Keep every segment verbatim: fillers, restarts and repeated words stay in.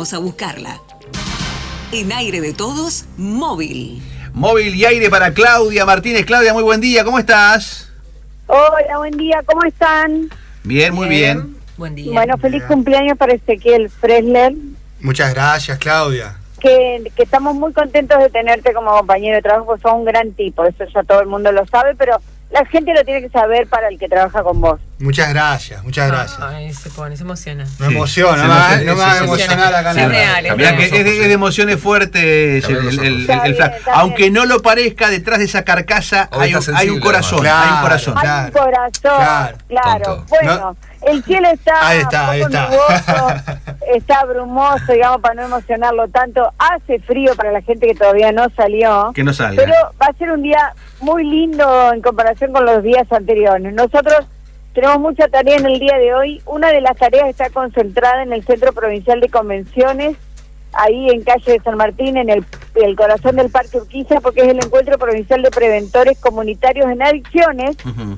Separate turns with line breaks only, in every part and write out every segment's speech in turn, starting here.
vamos a buscarla. En Aire de Todos, móvil.
Móvil y aire para Claudia Martínez. Claudia, muy buen día, ¿cómo estás?
Hola, buen día, ¿cómo están?
Bien, muy bien. bien.
Buen día.
Bueno, feliz cumpleaños para Ezequiel Fresler.
Muchas gracias, Claudia.
Que, que estamos muy contentos de tenerte como compañero de trabajo, porque sos un gran tipo, eso ya todo el mundo lo sabe, pero la gente lo tiene que saber para el que trabaja con vos.
Muchas gracias, muchas gracias.
Ay, se pone, se emociona.
Me sí, emociona, no, emociona, no me va a emocionar acá.
Es real, es real.
Es de, es de emociones fuertes el, el, el, el, el flash. Aunque no lo parezca, detrás de esa carcasa hay un, hay un corazón.
Claro,
hay un corazón.
Hay un corazón, claro. claro. Bueno, ¿no? El cielo está,
ahí está, ahí está.
Nuboso, está brumoso, digamos, para no emocionarlo tanto. Hace frío para la gente que todavía no salió.
Que no salga.
Pero va a ser un día muy lindo en comparación con los días anteriores. Nosotros tenemos mucha tarea en el día de hoy. Una de las tareas está concentrada en el Centro Provincial de Convenciones, ahí en calle de San Martín, en el, el corazón del Parque Urquiza, porque es el Encuentro Provincial de Preventores Comunitarios en Adicciones, uh-huh.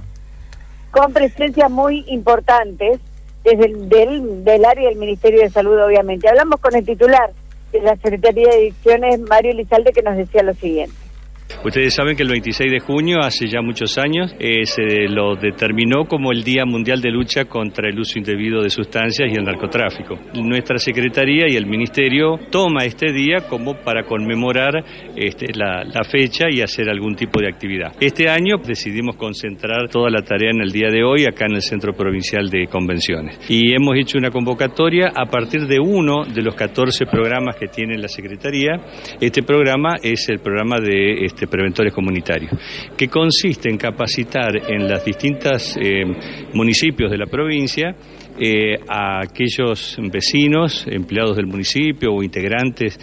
con presencias muy importantes desde el del, del área del Ministerio de Salud, obviamente. Hablamos con el titular de la Secretaría de Adicciones, Mario Elizalde, que nos decía lo siguiente.
Ustedes saben que el veintiséis de junio, hace ya muchos años, eh, se lo determinó como el Día Mundial de Lucha contra el Uso Indebido de Sustancias y el Narcotráfico. Nuestra Secretaría y el Ministerio toma este día como para conmemorar este, la, la fecha y hacer algún tipo de actividad. Este año decidimos concentrar toda la tarea en el día de hoy acá en el Centro Provincial de Convenciones. Y hemos hecho una convocatoria a partir de uno de los catorce programas que tiene la Secretaría. Este programa es el programa de este, preventores comunitarios, que consiste en capacitar en las distintas eh, municipios de la provincia eh, a aquellos vecinos, empleados del municipio o integrantes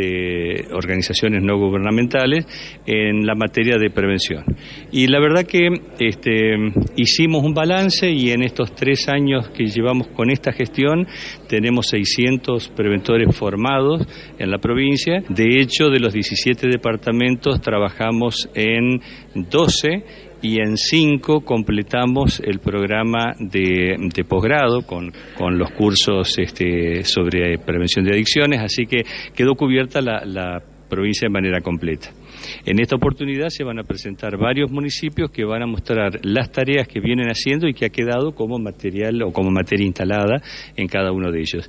de organizaciones no gubernamentales en la materia de prevención. Y la verdad que este, hicimos un balance y en estos tres años que llevamos con esta gestión tenemos seiscientos preventores formados en la provincia. De hecho, de los diecisiete departamentos trabajamos en doce y en cinco completamos el programa de, de posgrado con, con los cursos este, sobre prevención de adicciones, así que quedó cubierta la, la provincia de manera completa. En esta oportunidad se van a presentar varios municipios que van a mostrar las tareas que vienen haciendo y que ha quedado como material o como materia instalada en cada uno de ellos.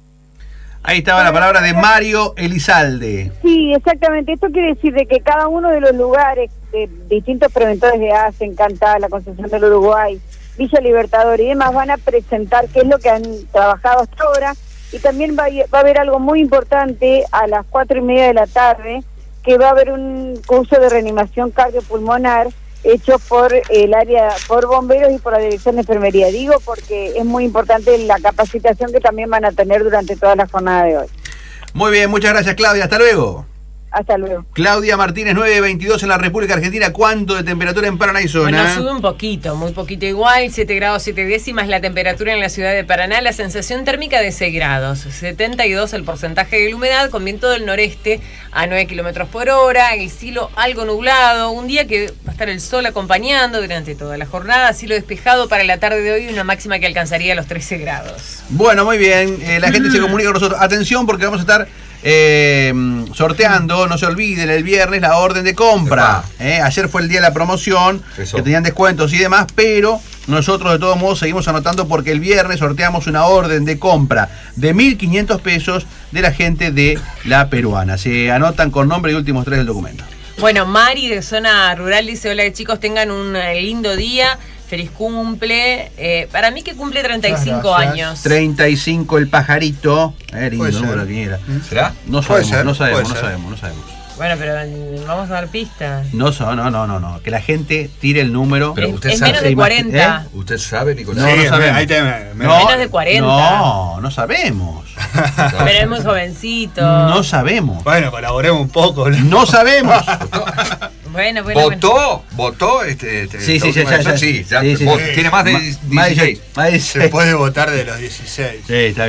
Ahí estaba la palabra de Mario Elizalde.
Sí, exactamente. Esto quiere decir de que cada uno de los lugares, de distintos preventores de A C E, Encantada, la Concepción del Uruguay, Villa Libertador y demás, van a presentar qué es lo que han trabajado hasta ahora. Y también va a, va a haber algo muy importante a las cuatro y media de la tarde, que va a haber un curso de reanimación cardiopulmonar hecho por el área, por bomberos y por la Dirección de Enfermería. Digo porque es muy importante la capacitación que también van a tener durante toda la jornada de hoy.
Muy bien, muchas gracias, Claudia. Hasta luego.
Hasta luego.
Claudia Martínez, nueve veintidós en la República Argentina. ¿Cuánto de temperatura en Paraná y zona?
Bueno, sube un poquito, muy poquito igual. siete grados siete décimas la temperatura en la ciudad de Paraná. La sensación térmica de seis grados. setenta y dos el porcentaje de la humedad, con viento del noreste a nueve kilómetros por hora. El cielo algo nublado. Un día que va a estar el sol acompañando durante toda la jornada. Cielo despejado para la tarde de hoy. Una máxima que alcanzaría los trece grados.
Bueno, muy bien. Eh, la gente se comunica con nosotros. Atención, porque vamos a estar Eh, sorteando, no se olviden, el viernes la orden de compra. Eh, ayer fue el día de la promoción, Eso. que tenían descuentos y demás, pero nosotros de todos modos seguimos anotando porque el viernes sorteamos una orden de compra de mil quinientos pesos de la gente de La Peruana. Se anotan con nombre y últimos tres del documento.
Bueno, Mari de Zona Rural dice: hola chicos, tengan un lindo día. Feliz cumple. Eh, para mí que cumple treinta y cinco años.
treinta y cinco el pajarito. Eh, lindo número, ¿quién era?
¿Será?
No sabemos, no sabemos, no sabemos, no sabemos.
Bueno, pero vamos a dar pistas.
No, no, no, no, no. Que la gente tire el número.
Pero usted es, sabe, es menos de cuarenta.
¿Eh?
¿Usted sabe, Nicolás?
No,
sí,
no sabemos.
Ahí te, me,
me no, menos de cuarenta.
No, no sabemos.
Pero es muy jovencito.
No sabemos.
Bueno, colaboremos un poco. ¿No?
No sabemos.
Bueno, bueno,
¿Votó?
bueno.
¿Votó? Este, este,
sí, sí, ya, ya, ya,
sí, ya,
sí, sí,
vos,
sí.
Tiene más de
Ma,
dieciséis.
Más de dieciséis.
Se puede votar de los dieciséis.
Sí, está bien.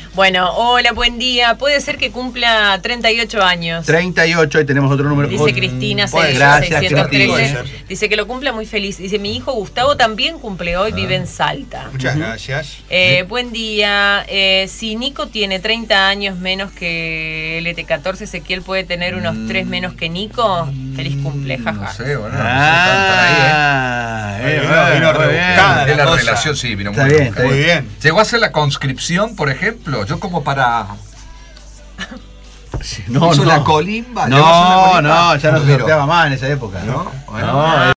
Bueno, hola, buen día. Puede ser que cumpla treinta y ocho años.
treinta y ocho, ahí tenemos otro número.
Dice Cristina
Pues, gracias,
seiscientos trece.
Cristina.
Dice que lo cumpla muy feliz. Dice, mi hijo Gustavo también cumple hoy,
Ah.
vive en Salta.
Muchas gracias.
Eh, buen día. Eh, si Nico tiene treinta años menos que el E T catorce, Ezequiel puede tener unos tres menos que Nico. Feliz cumple, jaja.
No sé, bueno,
Ah,
no sé,
eh,
Vino-
bueno,
vino
muy
rebuscada
Es
la
la
cosa.
relación, sí, vino
Está
muy
bien,
rebuscada.
está
Muy bien.
Llegó a ser la conscripción, por ejemplo, yo como para...
No,
¿Hizo
no.
la colimba? ¿Llegó a hacer la
No,
colimba?
no, ya no se
Pero-
sorteaba más en esa época.
¿No? Bueno.
No,